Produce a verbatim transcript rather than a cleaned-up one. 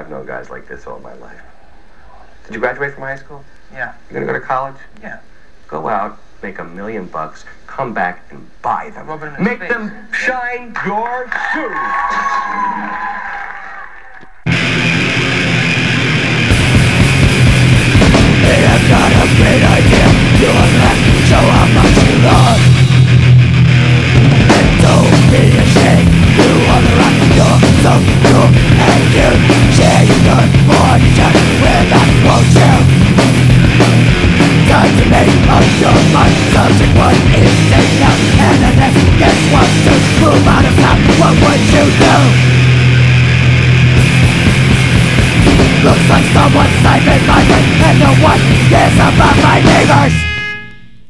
I've known guys like this all my life. Did you graduate from high school? Yeah. You gonna go to college? Yeah. Go out, make a million bucks, come back and buy them. Rub it in his Make face. them shine your shoes. They have got a great idea. You are left to show how much you love. And don't be ashamed. You are the rock. You're so cool and cute. Share your good fortune with us, won't you? Time to make up your mind. Something what is enough. And the next guess what to move out of time. What would you do? Looks like someone siphoned my brain, and no one cares about my neighbors.